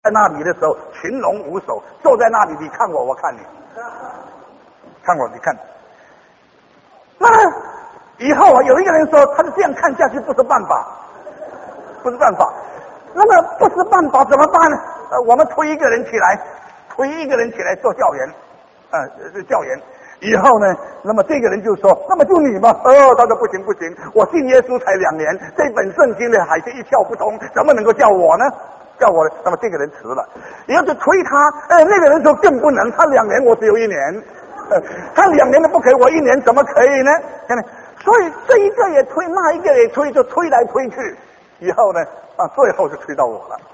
在那里的时候群龙无首，坐在那里，你看我，我看你，看我，你看。那以后啊，有一个人说，他是这样看下去不是办法，不是办法。那么不是办法怎么办呢？我们推一个人起来，做教员，教员。以后呢，那么这个人就说，那么就你嘛。他说不行，我信耶稣才2年，这本圣经呢还是一窍不通，怎么能够叫我呢？叫我呢？那么这个人辞了，以后就推他。那个人说更不能，他2年，我只有1年。他2年都不可以，我1年怎么可以呢？所以这一个也推，那一个也推，就推来推去。以后呢，最后就推到我了。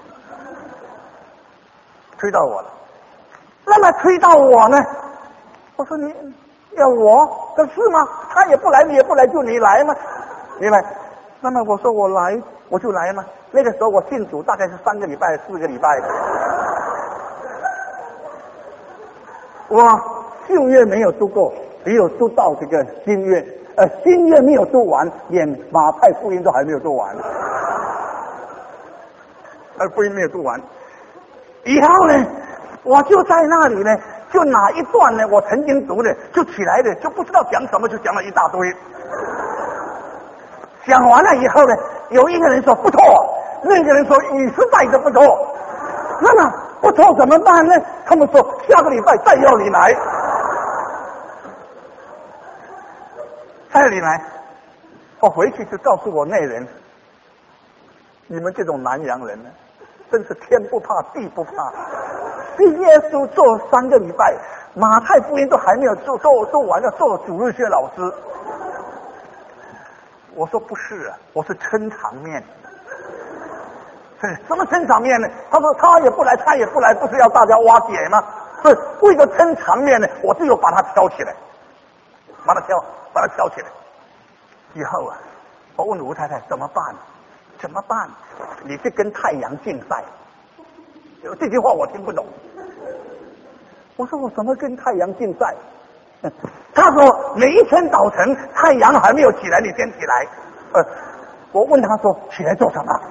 那么推到我呢？我说你要我这是吗？他也不来，你也不来，就你来吗？你来。那么我说我来，我就来嘛。那个时候我信主大概是3个礼拜、4个礼拜。我旧约没有读过，只有读到这个新约。新约没有读完，连马太福音都还没有读完。福音没有读完。以后呢，我就在那里呢，就哪一段呢，我曾经读的，就起来的，就不知道讲什么，就讲了一大堆。讲完了以后呢，有一个人说不错，那个人说你实在的不错。那么不错怎么办呢？他们说下个礼拜再要你来，我回去就告诉我那人，你们这种南洋人呢，真是天不怕地不怕。信耶稣做3个礼拜，马太福音都还没有做完，要做主日学老师。我说不是啊，我是撑场面。什么撑场面呢？他说他也不来，不是要大家挖解吗？所以为了撑场面呢，我只有把他挑起来，把他挑起来。以后啊，我问吴太太怎么办？你是跟太阳竞赛？这句话我听不懂。我说我怎么跟太阳竞赛？他说每一天早晨太阳还没有起来，你先起来。我问他说起来做什么？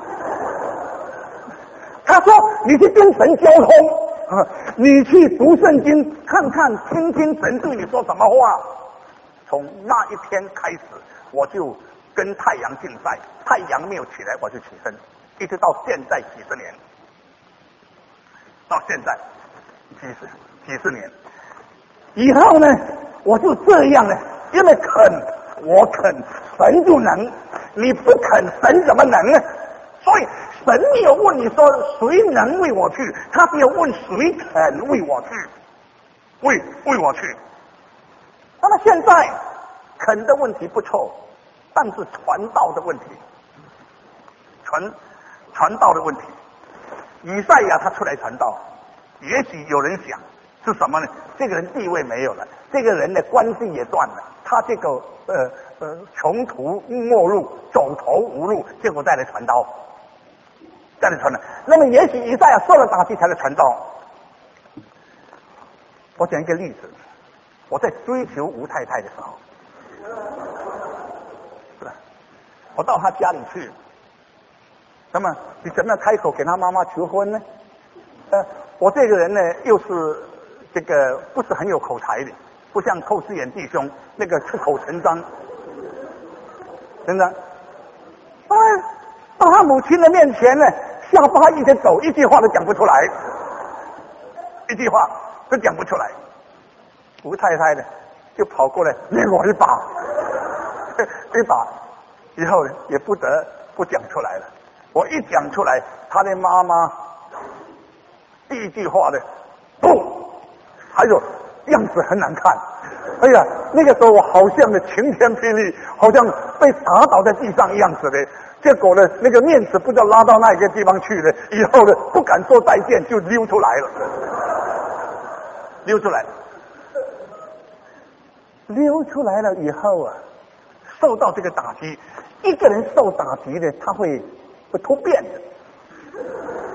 他说你去跟神交通，你去读圣经，看看听听神对你说什么话。从那一天开始，我就跟太阳竞赛，太阳没有起来我就起身，一直到现在几十年，到现在几十年以后呢，我就这样呢，因为我肯，神就能，你不肯，神怎么能呢？所以神没有问你说谁能为我去，他只有问谁肯为我去，为我去。那么现在肯的问题不错，但是传道的问题，传道的问题，以赛亚他出来传道，也许有人想是什么呢？这个人地位没有了，这个人的关系也断了，他这个穷途末路，走投无路，结果再来传道。那么也许以赛亚受了打击才来传道。我讲一个例子，我在追求吴太太的时候，我到她家里去，那么你怎么样开口给她妈妈求婚呢？我这个人呢，又是这个不是很有口才的，不像寇世远弟兄那个出口成章，真的。到他母亲的面前呢，下巴一直抖，一句话都讲不出来，吴太太呢就跑过来捏我一把，以后也不得不讲出来了。我一讲出来，他的妈妈第一句话呢，不，还有样子很难看。哎呀，那个时候我好像晴天霹雳，好像被打倒在地上一样子的。结果呢，那个面子不知道拉到那个地方去了，以后呢不敢说再见，就溜出来了。溜出来了以后啊，受到这个打击。一个人受打击呢，他会突变的，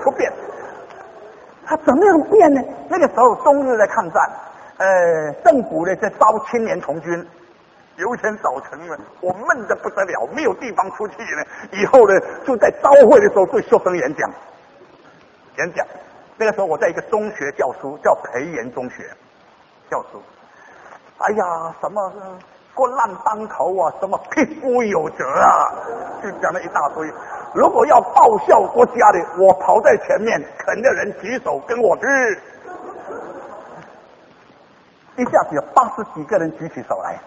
他怎么样变呢？那个时候中日的抗战，政府呢在招青年从军。有一天早晨呢，我闷得不得了，没有地方出气呢。以后呢，就在朝会的时候对学生演讲。 那个时候我在一个中学教书，叫培元中学教书。哎呀，什么国难当头啊，什么匹夫有责啊，就讲了一大堆。如果要报效国家的，我跑在前面，肯的人举手跟我去。一下子有80几个人举起手来。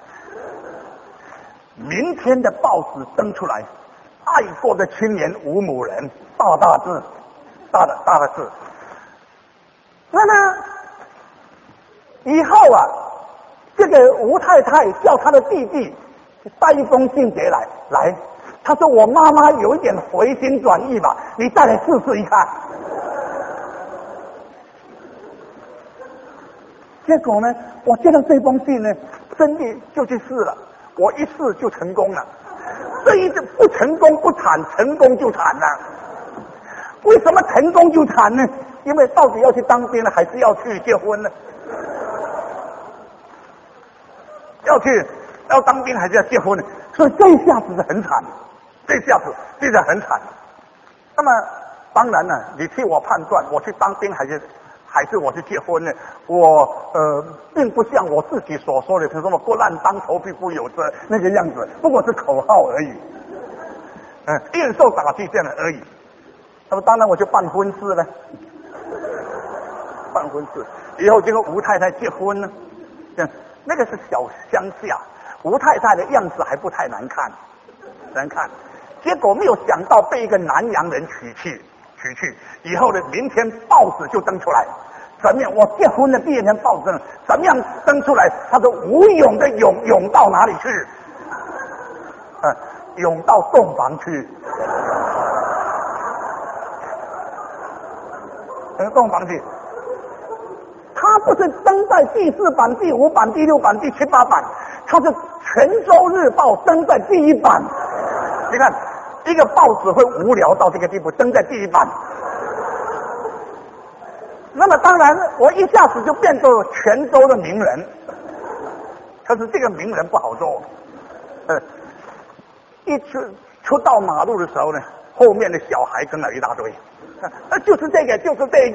明天的报纸登出来，爱国的青年吴某人，大大字，大的字。那么以后啊，这个吴太太叫她的弟弟带一封信节来，他说我妈妈有一点回心转意吧，你再来试试一看。结果呢，我接到这封信呢，真的就去试了，我一试就成功了。这一次不成功不惨，成功就惨了。为什么成功就惨呢？因为到底要去当兵呢，还是要去结婚呢？要当兵还是要结婚呢？所以这一下子是很惨，这一下子真的很惨。那么当然了，你替我判断，我去当兵还是我去结婚呢？我并不像我自己所说的是什么国难当头匹夫有责那个样子，不过是口号而已，应受打击这样的而已。那么当然我就办婚事了，办婚事以后就跟吴太太结婚了。那个是小乡下，吴太太的样子还不太难看，结果没有想到被一个南洋人娶去，以后呢，明天报纸就登出来，怎么样？我结婚的第二天报纸怎么样登出来？他说吴勇的勇到哪里去？勇到洞房去。洞房去。他不是登在第4版、第5版、第6版、第7、8版，他是泉州日报登在第1版。你看，一个报纸会无聊到这个地步，登在第1版。那么当然，我一下子就变作泉州的名人。可是这个名人不好做，一出到马路的时候呢，后面的小孩跟了一大堆，就是这个，就是这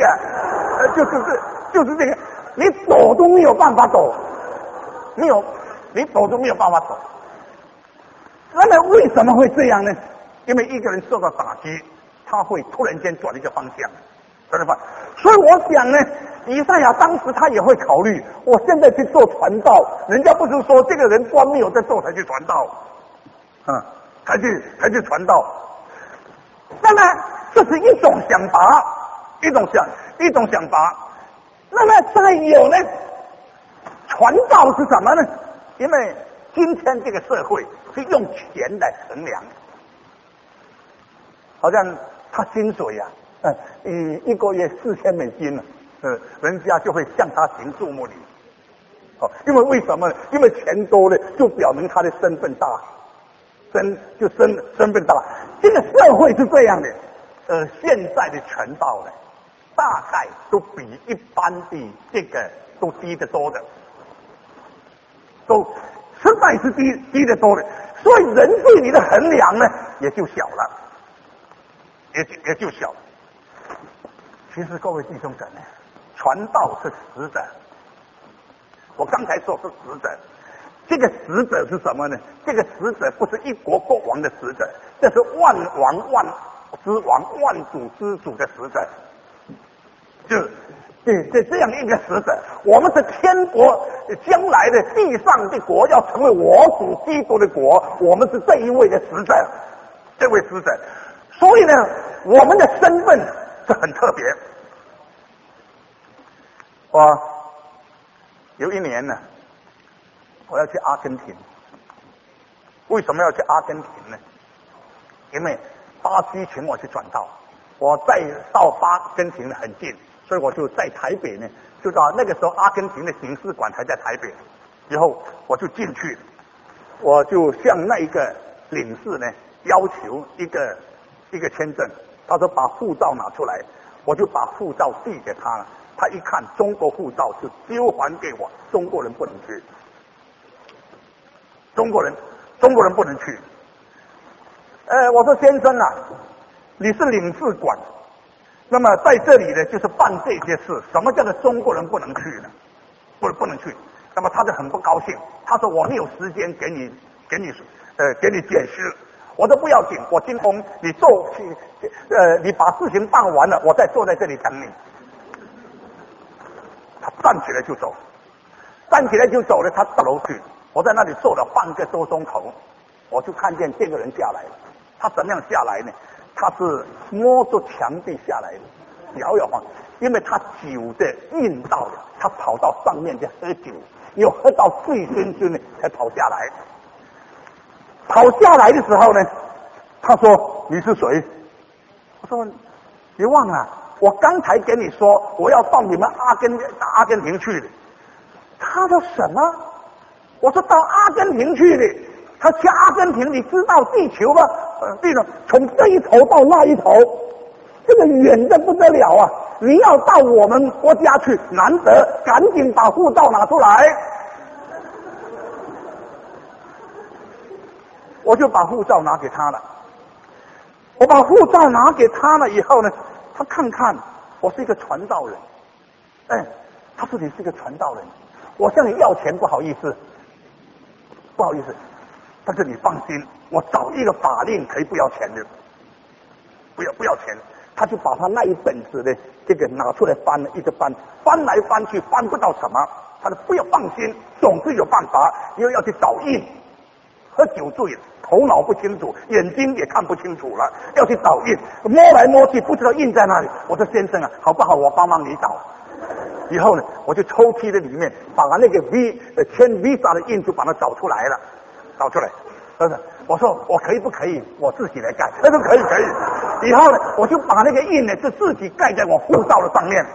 个，你走都没有办法走，你走都没有办法走。那么为什么会这样呢？因为一个人受到打击，他会突然间转一个方向，所以我想呢，以赛亚当时他也会考虑，我现在去做传道，人家不是说这个人官没有在做才去传道，才去传道。那么这是一种想法，一种想法。那么再有呢，传道是什么呢？因为今天这个社会是用钱来衡量，好像他薪水啊，一个月4000美金了，人家就会向他行注目礼。因为为什么呢？因为钱多了，就表明他的身份大，身份大。这个社会是这样的，现在的传道呢，大概都比一般的这个都低得多的，都实在是低得多的，所以人对你的衡量呢也就小了，也就小了。其实各位弟兄姊妹，传道是实的，我刚才说是实的，这个实者是什么呢？这个实者不是一国国王的实者，这是万王万之王、万主之主的实者，这样一个实者。我们是天国将来的地上的国，要成为我主基督的国，我们是这一位的实者，这位实者。所以呢，我们的身份是很特别。我有一年呢，我要去阿根廷。为什么要去阿根廷呢？因为巴西请我去传道，我再到阿根廷很近，所以我就在台北呢，就到那个时候阿根廷的领事馆还在台北，以后我就进去，我就向那一个领事呢要求一个签证，他说把护照拿出来，我就把护照递给他了，他一看中国护照就丢还给我，中国人不能去，中国人不能去。我说先生啊，你是领事馆， 那么在这里呢，就是办这些事。什么叫做中国人不能去呢？不能去。那么他就很不高兴，他说我没有时间给你解释。我说不要紧，我今天你把事情办完了，我再坐在这里等你。他站起来就走，了，他到楼去。我在那里坐了半个多钟头，我就看见这个人下来了。他怎么样下来呢？他是摸着墙壁下来的，摇摇晃，因为他酒的瘾到了，他跑到上面去喝酒，又喝到醉醺醺的才跑下来。跑下来的时候呢，他说你是谁？我说你忘了，我刚才跟你说我要到你们阿根廷去的。他说什么？我说到阿根廷去的。他去阿根廷，你知道地球吗？地球从这一头到那一头，这个远的不得了啊！你要到我们国家去，难得，赶紧把护照拿出来。我就把护照拿给他了。我把护照拿给他了以后呢，他看看我是一个传道人，他说你是一个传道人，我向你要钱不好意思，但是你放心，我找一个法令可以不要钱的，不要钱。他就把他那一本子的这个拿出来翻了，一直翻来翻去，翻不到什么。他说不要放心，总是有办法，因为要去找印。喝酒醉了，头脑不清楚，眼睛也看不清楚了，要去找印，摸来摸去不知道印在哪里。我说先生啊，好不好？我帮忙你找。以后呢，我就抽屉的里面把那个签 Visa 的印就把它找出来了。我说我可以不可以我自己来盖？他说可以。以后呢，我就把那个印呢就自己盖在我护照的上面，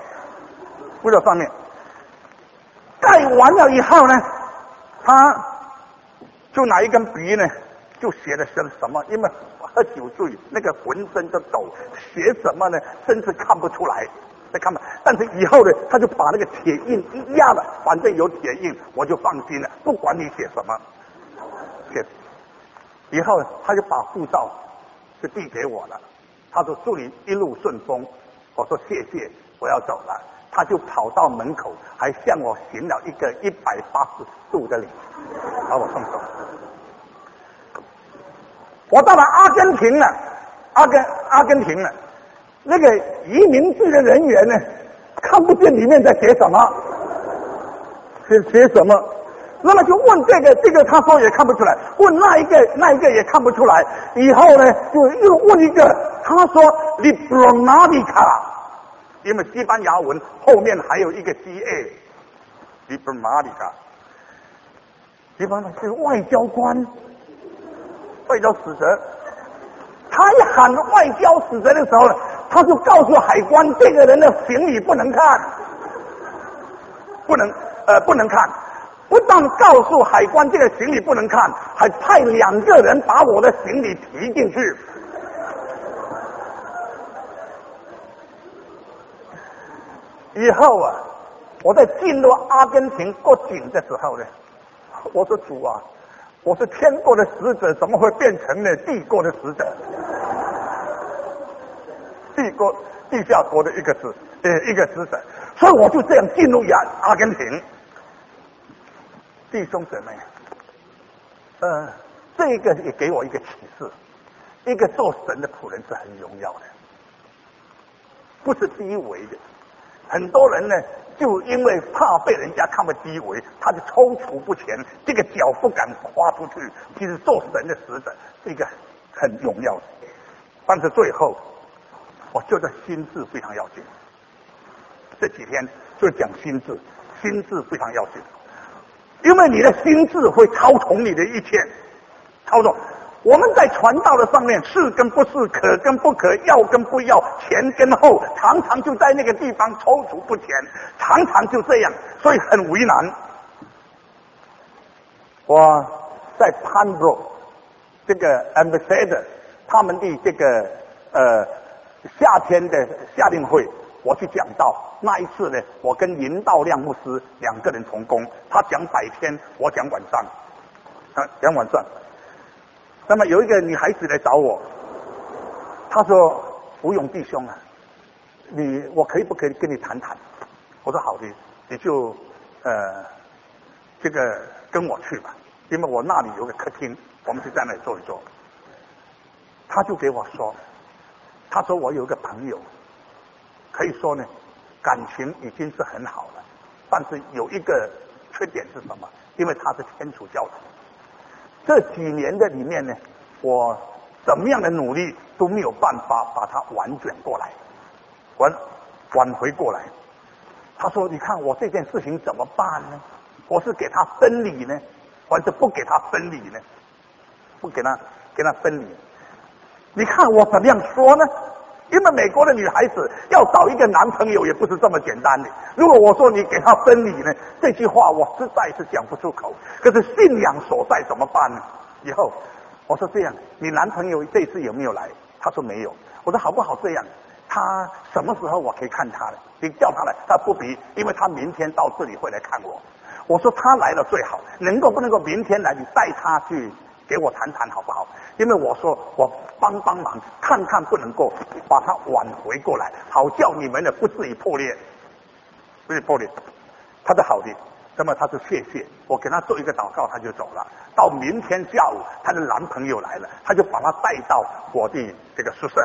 盖完了以后呢，他就拿一根笔呢，就写了什么，因为喝酒醉，那个浑身都抖，写什么呢，真是看不出来。但是以后呢，他就把那个铁印一压了，反正有铁印，我就放心了，不管你写什么。以后他就把护照就递给我了，他说祝你一路顺风。我说谢谢，我要走了。他就跑到门口，还向我行了一个180度的礼，把我送走。我到了阿根廷了，那个移民局的人员呢，看不见里面在写什么，那么就问这个，他说也看不出来，问那一个也看不出来。以后呢，就又问一个，他说 Diplomatica， 因为西班牙文后面还有一个 GA， Diplomatica， 是外交官，外交使节。他一喊外交使节的时候呢，他就告诉海关，这个人的行李不能看，不能看。不但告诉海关这个行李不能看，还派2个人把我的行李提进去。以后啊，我在进入阿根廷过境的时候呢，我说主啊，我是天国的使者，怎么会变成了地国的使者？地下国的一个使者，所以我就这样进入阿根廷。弟兄姊妹，这个也给我一个启示，一个做神的仆人是很荣耀的，不是低微的。很多人呢，就因为怕被人家看不低微，他就踌躇不前，这个脚不敢跨出去。其实做神的使者是一个很荣耀的，但是最后，我觉得心智非常要紧。这几天就讲心智非常要紧。因为你的心智会操纵你的一切，操纵。我们在传道的上面，是跟不是，可跟不可，要跟不要，前跟后，常常就在那个地方踌躇不前，常常就这样，所以很为难。我在潘布这个 ambassador 他们的这个夏天的夏令会，我去讲道。那一次呢，我跟林道亮牧师2个人同工，他讲白天，我讲晚上，讲晚上。那么有一个女孩子来找我，她说：“吴勇弟兄啊， 我可不可以跟你谈谈？我说好的，你就这个跟我去吧，因为我那里有个客厅，我们就在那里坐一坐。他就给我说，他说我有个朋友，可以说呢感情已经是很好了，但是有一个缺点是什么？因为他是天主教徒。这几年的里面呢，我怎么样的努力都没有办法把他挽卷过来，挽回过来。他说：“你看我这件事情怎么办呢？我是给他分离呢，还是不给他分离呢？不给他分离。你看我怎么样说呢？因为美国的女孩子要找一个男朋友也不是这么简单的。如果我说你给他分离呢，这句话我实在是讲不出口。可是信仰所在怎么办呢？以后我说这样，你男朋友这次有没有来？他说没有。我说好不好这样？他什么时候我可以看他呢？你叫他来，他不必，因为他明天到这里会来看我。我说他来了最好，不能够明天来，你带他去给我谈谈好不好？因为我说我帮忙，看看不能够把他挽回过来，好叫你们的不至于破裂，不是破裂。他说好的，那么他说谢谢，我给他做一个祷告，他就走了。到明天下午，他的男朋友来了，他就把他带到我的这个宿舍。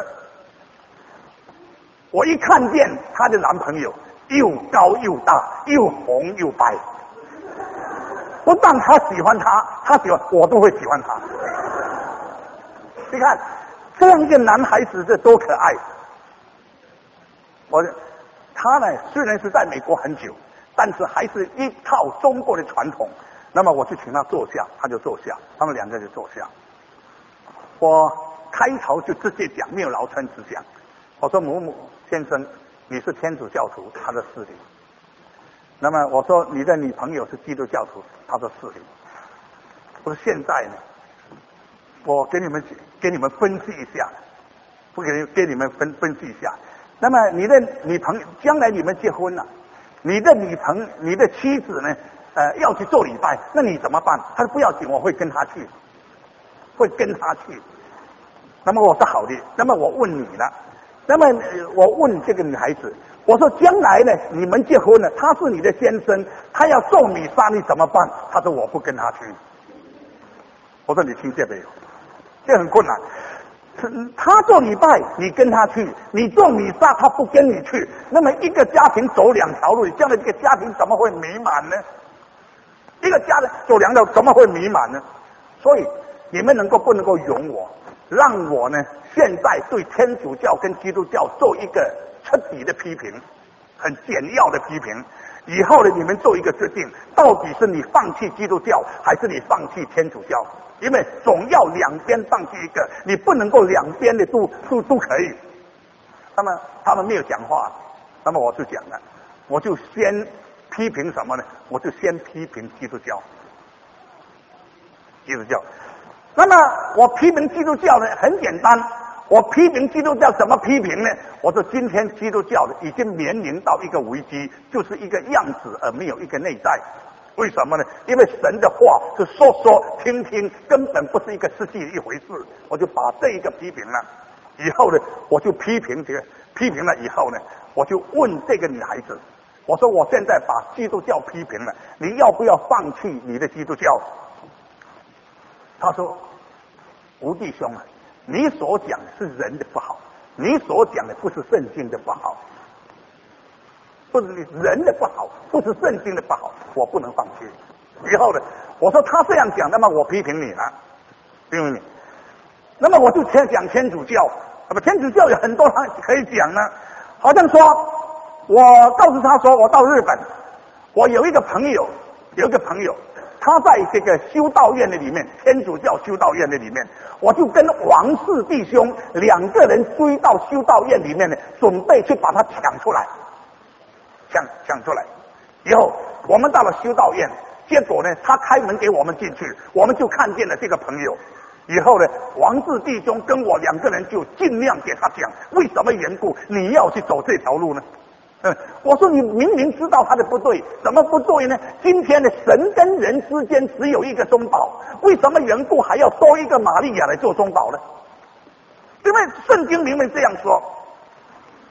我一看见她的男朋友又高又大，又红又白，不但他喜欢他喜欢我都会喜欢他。你看这样一个男孩子这多可爱！他呢虽然是在美国很久，但是还是一套中国的传统。那么我就请他坐下，他就坐下，他们两个就坐下。我开头就直接讲，没有劳村直讲。我说某某先生，你是天主教徒？他说是的。那么我说你的女朋友是基督教徒？他说是的。我说现在呢，我给你们分析一下，不给你们分析一下。那么你的女朋友将来你们结婚了，你的妻子呢要去做礼拜，那你怎么办？他说不要紧，我会跟他去。那么我说好的，那么我问你了。那么我问这个女孩子，我说将来呢你们结婚了，他是你的先生，他要做弥撒你怎么办？他说我不跟他去。我说你听见没有？这很困难。他做礼拜你跟他去，你做弥撒他不跟你去，那么一个家庭走两条路，这样的一个家庭怎么会美满呢？一个家庭走两条怎么会美满呢？所以你们不能够容我，让我呢现在对天主教跟基督教做一个彻底的批评，很简要的批评。以后呢你们做一个决定，到底是你放弃基督教还是你放弃天主教？因为总要两边放弃一个，你不能够两边的都可以。那么他们没有讲话，那么我就讲了，我就先批评什么呢？我就先批评基督教。那么我批评基督教呢很简单，我批评基督教怎么批评呢？我说今天基督教已经面临到一个危机，就是一个样子而没有一个内在。为什么呢？因为神的话是说听听，根本不是一个实际的一回事。我就把这一个批评了，以后呢我就批评了以后呢，我就问这个女孩子，我说我现在把基督教批评了，你要不要放弃你的基督教？他说吴弟兄啊，你所讲的是人的不好，你所讲的不是圣经的不好，不是人的不好，不是圣经的不好，我不能放弃。以后呢，我说他这样讲，那么我批评你了，批评你。那么我就讲天主教，那么天主教有很多人可以讲呢。好像说，我告诉他说，我到日本，我有一个朋友，他在这个修道院的里面，天主教修道院的里面，我就跟王氏弟兄两个人追到修道院里面呢，准备去把他抢出来。抢出来以后，我们到了修道院，结果呢他开门给我们进去，我们就看见了这个朋友。以后呢王氏弟兄跟我两个人就尽量给他讲为什么缘故你要去走这条路呢？我说你明明知道他的不对，怎么不对呢？今天的神跟人之间只有一个中保，为什么缘故还要多一个玛利亚来做中保呢？因为圣经明明这样说。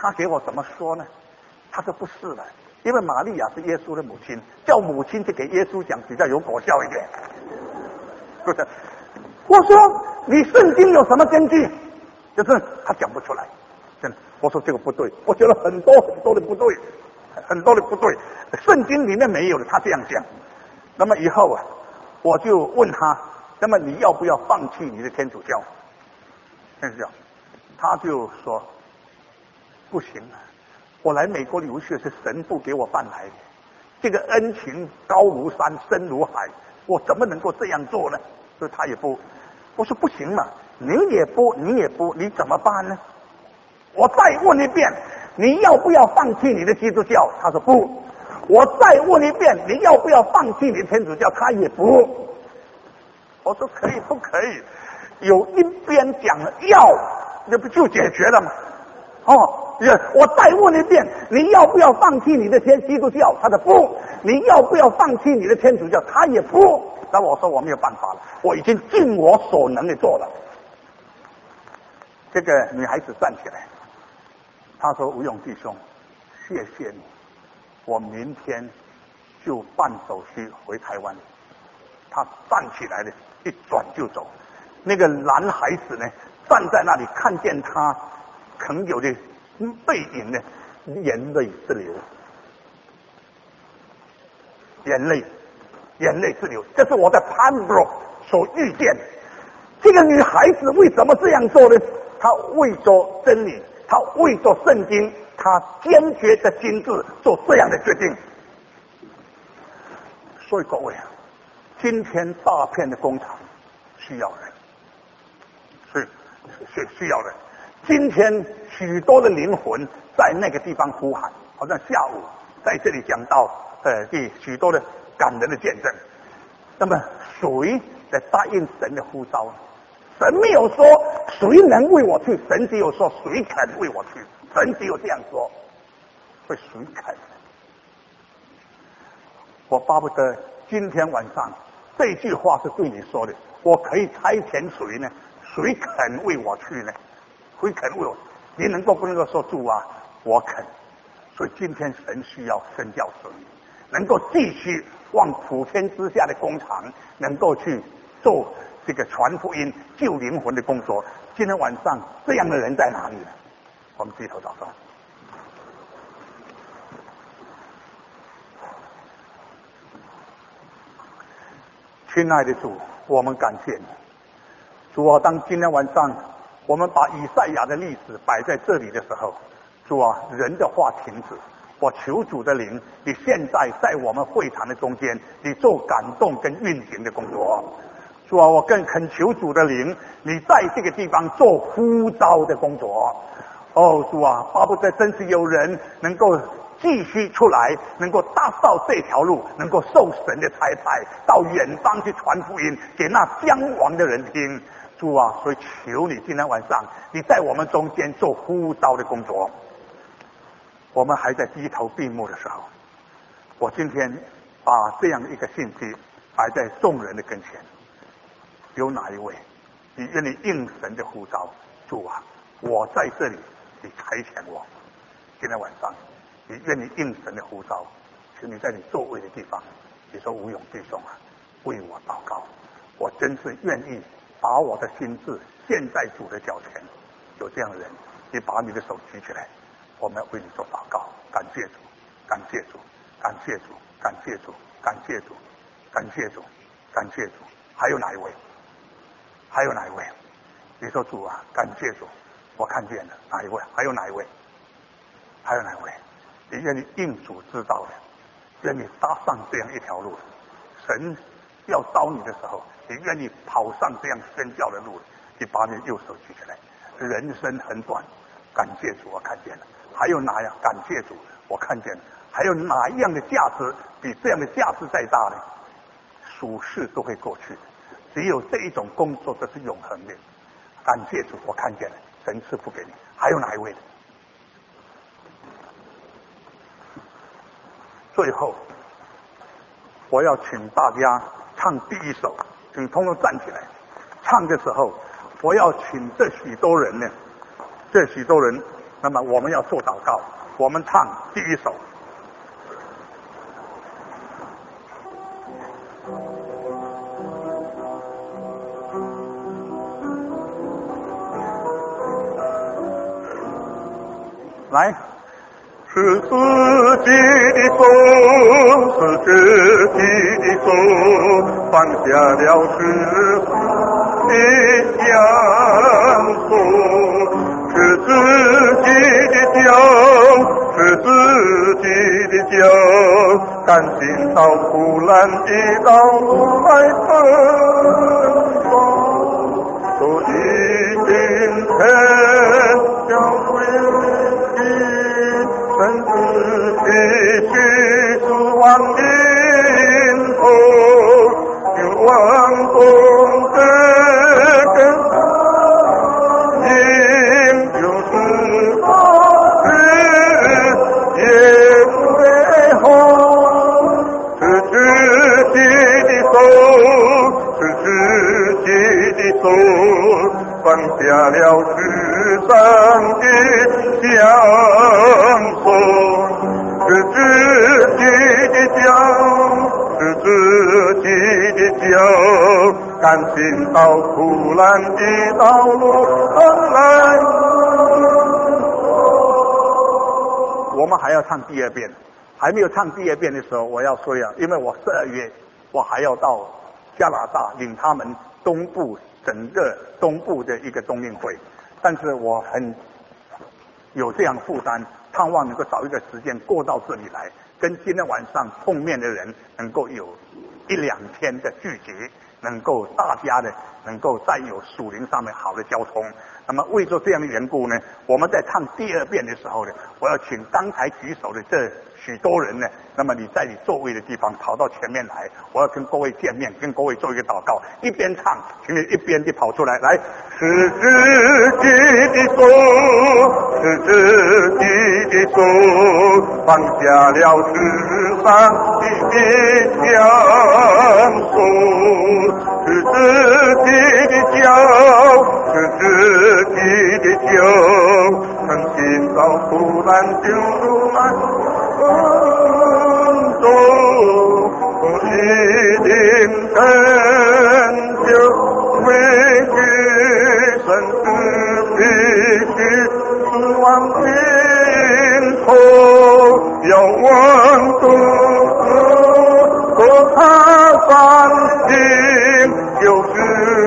他给我怎么说呢？他说不是了，因为玛利亚是耶稣的母亲，叫母亲去给耶稣讲比较有果效一点。不是，我说你圣经有什么根据？就是他讲不出来。真的，我说这个不对，我觉得很多的不对，很多的不对，圣经里面没有的，他这样讲。那么以后啊，我就问他，那么你要不要放弃你的天主教？天主教，他就说不行啊，我来美国留学是神父给我办来的，这个恩情高如山深如海，我怎么能够这样做呢？所以他也不，我说不行嘛，你也不，你怎么办呢？我再问一遍，你要不要放弃你的基督教？他说不。我再问一遍，你要不要放弃你的天主教？他也不。我说可以不可以？有一边讲了要，那不就解决了吗？哦，我再问一遍，你要不要放弃你的基督教？他说不。你要不要放弃你的天主教？他也不。那我说我没有办法了，我已经尽我所能的做了。这个女孩子站起来，她说：“吴勇弟兄，谢谢你，我明天就办手续回台湾。”她站起来了，一转就走。那个男孩子呢，站在那里看见她朋友的背影呢，眼泪直流，眼泪直流。这是我在Pembroke所遇见这个女孩子为什么这样做呢？她为着真理，她为着圣经，她坚决的心智做这样的决定。所以各位啊，今天大片的工厂需要人，需要人。今天许多的灵魂在那个地方呼喊，好像下午在这里讲到许多的感人的见证。那么谁在答应神的呼召呢？神没有说谁能为我去，神只有说谁肯为我去，神只有这样说，所以谁肯？我巴不得今天晚上这句话是对你说的，我可以差遣谁呢？谁肯为我去呢？谁肯为我？你能够不能够说主啊，我肯？所以今天神需要宣教士，能够继续往普天之下的工厂，能够去做这个传福音、救灵魂的工作。今天晚上这样的人在哪里呢？我们低头祷告。亲爱的主，我们感谢你。主啊，当今天晚上我们把以赛亚的历史摆在这里的时候，主啊，人的话停止。我求主的灵，你现在在我们会堂的中间，你做感动跟运行的工作。主啊，我更恳求主的灵，你在这个地方做呼召的工作。哦，主啊，巴不得真是有人能够继续出来，能够搭到这条路，能够受神的差派，到远方去传福音给那将亡的人听。主啊，所以求你今天晚上你在我们中间做呼召的工作。我们还在低头闭目的时候，我今天把这样一个信息摆在众人的跟前。有哪一位你愿意应神的呼召？主啊，我在这里，你差遣我。今天晚上你愿意应神的呼召，请你在你座位的地方，你说吴勇弟兄啊，为我祷告。我真是愿意把我的心志献在主的脚前。有这样的人，你把你的手举起来，我们为你做祷告。感谢主，感谢主，感谢主，感谢主，感谢主，感谢主，感谢主。还有哪一位？还有哪一位？你说主啊，感谢主，我看见了。哪一位？还有哪一位？还有哪一位？你愿意应主知道的，愿意搭上这样一条路，神要招你的时候，你愿意跑上这样宣教的路，你把你的右手举起来。人生很短，感谢主，我看见了。还有哪样？感谢主，我看见了。还有哪一样的价值比这样的价值再大呢？属世都会过去的，只有这一种工作这是永恒的。感谢主，我看见了，神赐福给你。还有哪一位？最后，我要请大家唱第一首，请通通站起来。唱的时候，我要请这许多人呢，这许多人那么我们要做祷告，我们唱第一首。来，是自己的手，是自己的手，放下了世俗的相守，是自己的脚，是自己的脚，甘心到苦难的道路来奔走，都一定天将归生死必须死亡临头，有望中的根因就是也为后，是自己的手，是自己的手，放下了世上的相守，是自己的脚，是自己的脚，甘心到苦难的道路来。我们还要唱第二遍，还没有唱第二遍的时候，我要说呀，因为我12月我还要到加拿大领他们东部整个东部的一个冬令会，但是我很有这样负担，盼望能够找一个时间过到这里来，跟今天晚上碰面的人能够有1-2天的聚集，能够大家的能够再有属灵上面好的交通。那么为着这样的缘故呢，我们在唱第二遍的时候呢，我要请刚才举手的这许多人呢，那么你在你座位的地方跑到前面来，我要跟各位见面，跟各位做一个祷告，一边唱，请你一边就跑出来，来，是自己的手，是自己的手，放下了世上的相守，是自己的脚，是自己的脚，曾经到苦难就来奔走，一定成就为去生死必须死亡临头，要望和他翻心，就是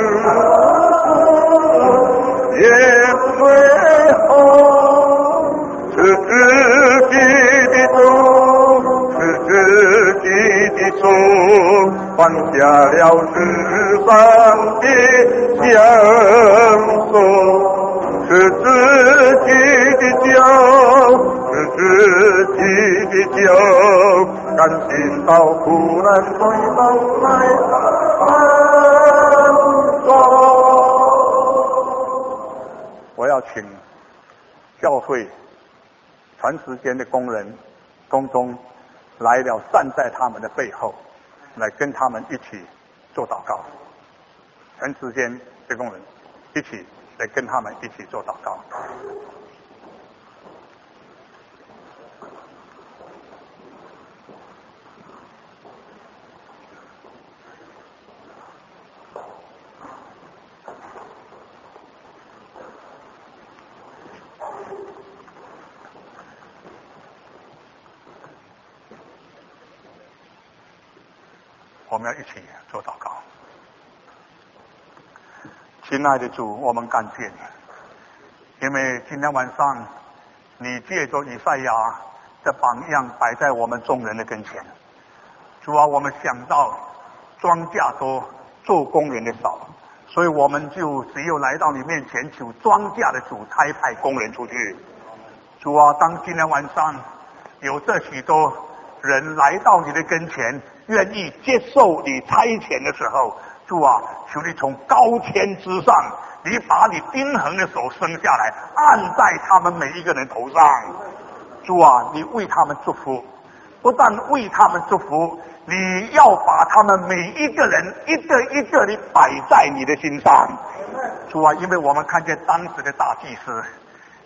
也最后是自己的手，是自己的手，放下了世上的相守，是自己的脚，是自己的脚，甘心到苦难对道来奔走。我要请教会全时间的工人工中来了，站在他们的背后，来跟他们一起做祷告。全时间的工人一起来跟他们一起做祷告。我们要一起做祷告。亲爱的主，我们感谢你，因为今天晚上你借着以赛亚的榜样摆在我们众人的跟前。主啊，我们想到庄稼多，做工人的少，所以我们就只有来到你面前，求庄稼的主差派工人出去。主啊，当今天晚上有这许多人来到你的跟前，愿意接受你差遣的时候，主啊，求你从高天之上，你把你钉痕的手伸下来，按在他们每一个人头上。主啊，你为他们祝福，不但为他们祝福，你要把他们每一个人一个一个的摆在你的心上。主啊，因为我们看见当时的大祭司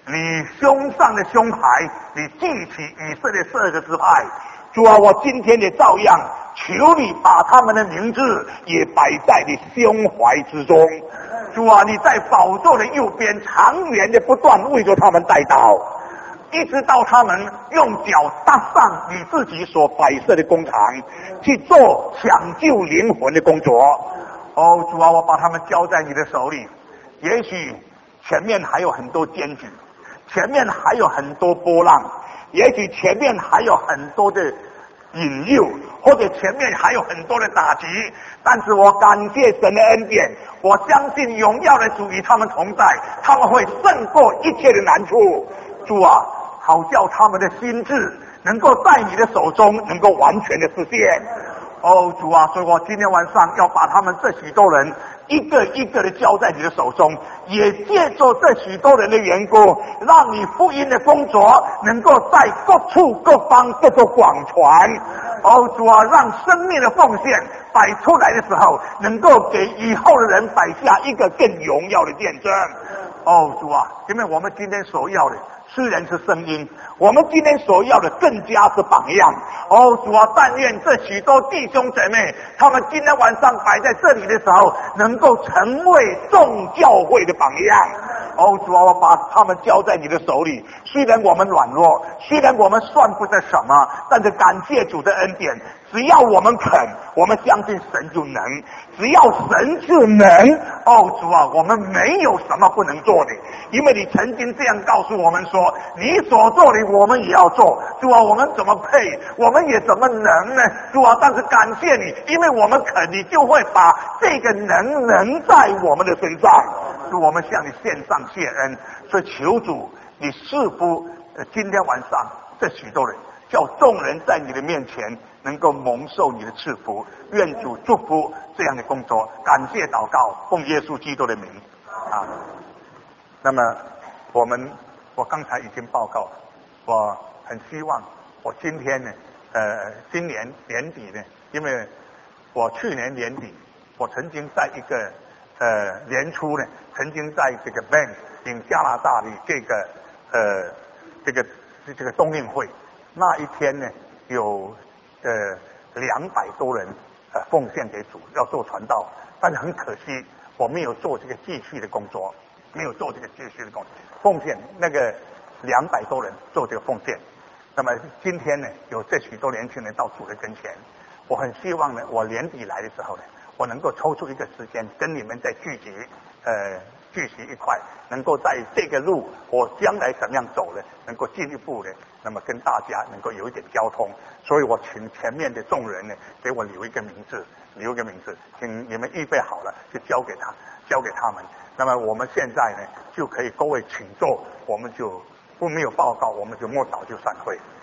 你胸上的胸牌，你记起以色列12个支派。主啊，我今天也照样求你把他们的名字也摆在你胸怀之中。主啊，你在宝座的右边，长远的不断为着他们带到，一直到他们用脚踏上你自己所摆设的工厂，去做抢救灵魂的工作。哦，主啊，我把他们交在你的手里。也许前面还有很多艰巨，前面还有很多波浪，也许前面还有很多的引诱，或者前面还有很多的打击，但是我感谢神的恩典，我相信荣耀的主与他们同在，他们会胜过一切的难处。主啊，好叫他们的心智能够在你的手中能够完全的实现。哦，主啊，所以我今天晚上要把他们这许多人一个一个的交在你的手中，也借着这许多人的缘故，让你福音的工作能够在各处各方各个广传。哦，主啊，让生命的奉献摆出来的时候，能够给以后的人摆下一个更荣耀的见证。哦，主啊，因为我们今天所要的虽然是声音，我们今天所要的更加是榜样。哦，主啊，但愿这许多弟兄姐妹，他们今天晚上摆在这里的时候，能够成为众教会的榜样。哦，主啊，我把他们交在你的手里。虽然我们软弱，虽然我们算不得什么，但是感谢主的恩典，只要我们肯，我们相信神就能。只要神是能，哦，主啊，我们没有什么不能做的，因为你曾经这样告诉我们说，你所做的我们也要做。主啊，我们怎么配？我们也怎么能呢？主啊，但是感谢你，因为我们肯，你就会把这个能在我们的身上。主，我们向你献上谢恩，所以求主你赐福今天晚上这许多人，叫众人在你的面前能够蒙受你的赐福。愿主祝福这样的工作，感谢祷告，奉耶稣基督的名啊。那么我刚才已经报告了，我很希望我今天呢今年年底呢，因为我去年年底我曾经在一个年初呢，曾经在这个 Bank 加拿大的这个冬运会那一天呢，有200多人奉献给主，要做传道，但是很可惜我没有做这个继续的工作，奉献那个200多人做这个奉献。那么今天呢，有这许多年轻人到主的跟前，我很希望呢，我年底来的时候呢，我能够抽出一个时间跟你们再聚集一块，能够在这个路我将来怎么样走呢，能够进一步的那么跟大家能够有一点交通。所以我请前面的众人呢，给我留一个名字，请你们预备好了就交给他们。那么我们现在呢，就可以各位请坐，我们就没有报告，我们就默祷就散会。